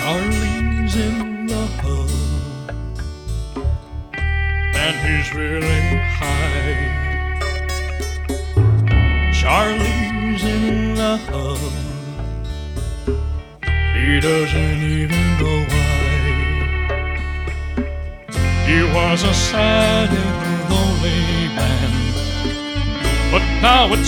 Charlie's in the hub, and he's really high. Charlie's in the hub, he doesn't even know why. He was a sad and lonely man, but now it's